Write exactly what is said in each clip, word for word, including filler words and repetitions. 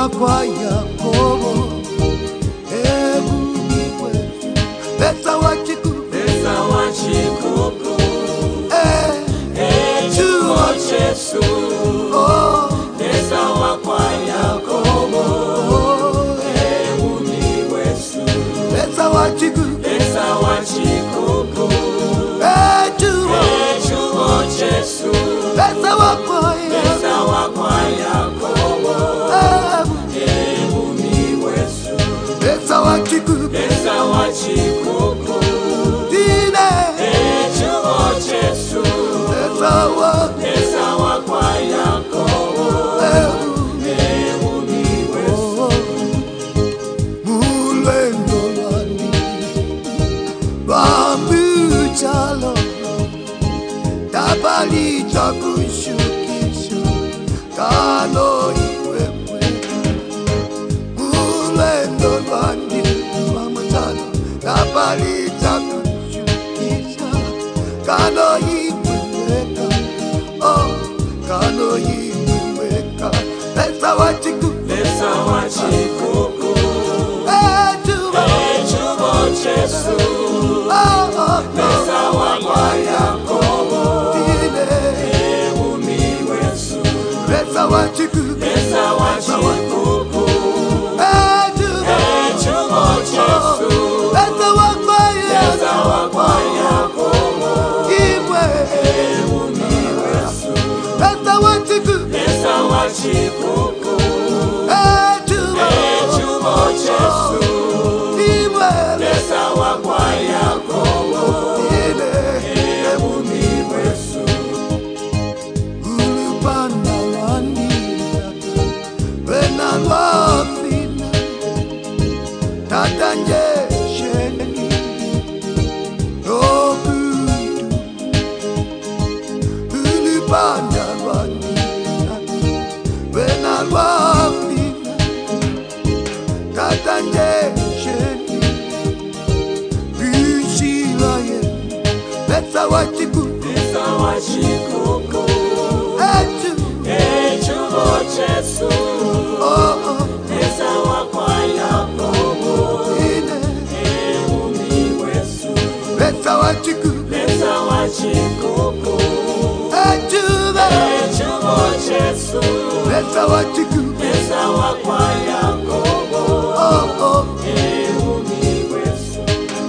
wakwa Yakobo ebumiwe Besa wachiku Besa wachikuku eh Echuo Jesu oh Besa wakwa Yakobo ebumiwe su Besa wachiku Besa wachikuku echuo Echuo Jesu Besa wakwa Besa wakwa Yakobo ebumiwe su Besa wachiku Besa wachikuku Dine Echuo Jesu Besa wakwa Besa wakwa Yakobo ebumiwe su Mulendo wani Bambu chalo Tabali chakushukisha Kano iwewe Mulendo wani Mama chalo Tabali chakushukisha Kano iweweka Oh Kano iweweka Besa wachiku Besa wachikuku Ejuba Echuo Jesu Oh oh Besa wakwa Yakobo Dine ebumiwe su Besa wachiku Besa wachikuku Ejuba Echuo Jesu Besa wakwa Besa wakwa Yakobo Iwe ebumiwe su Besa wachiku Besa wachikuku Ejuba Echuo Jesu Iwe Besa wakwa Yakobo Dine ebumiwe su Ulupanda wandia Wena wafina Tatanje sheni Nobudu Ulupanda wandia Wena wafina Tatanje sheni Bishila ye Besa wachiku Besa wachikuku Eju Echuo Jesu Oh oh Besa wakwa Yakobo Dine ebumiwe su Besa wachiku Besa wachikuku Ejuba Echuo Jesu Besa wachiku Besa wakwa Yakobo Oh oh ebumiwe su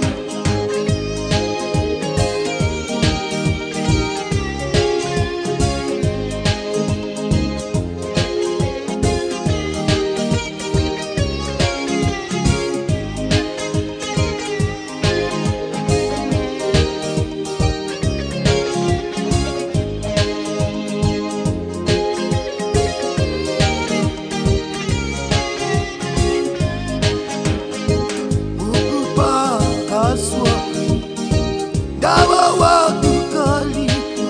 Ukupa aswa Dawa wakukali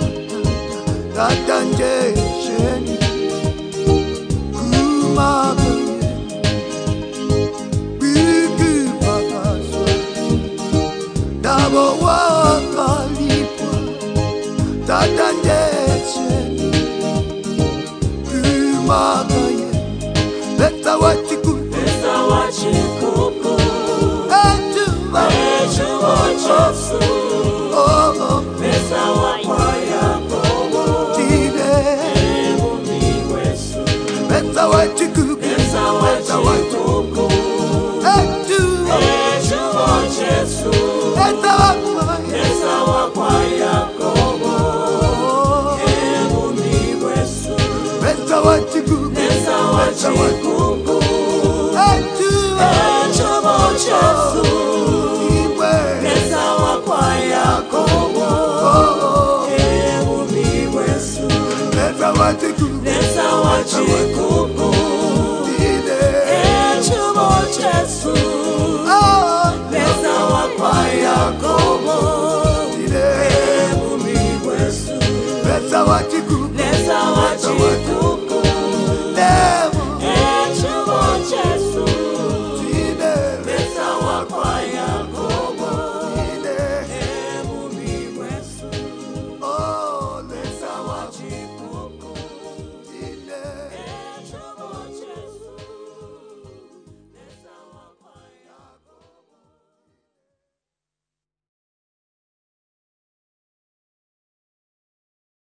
Tatanje sheni Kumagaye Biki pakaswa Dawa wakali Tatanje sheni Kumagaye Besa wachiku Besa wachikuku Ejuba Echuo Jesu Oh oh Besa wakwa Yakobo Dine ebumiwe su Besa wachiku Besa wachikuku Ejuba Echuo Jesu Besa wakwa Besa wakwa Yakobo ebumiwe su Besa wachiku Besa wachikuku Ejuba Echuo Jesu Iwe Besa wakwa Yakobo Oh oh ebumiwe su Besa wachiku Besa wachikuku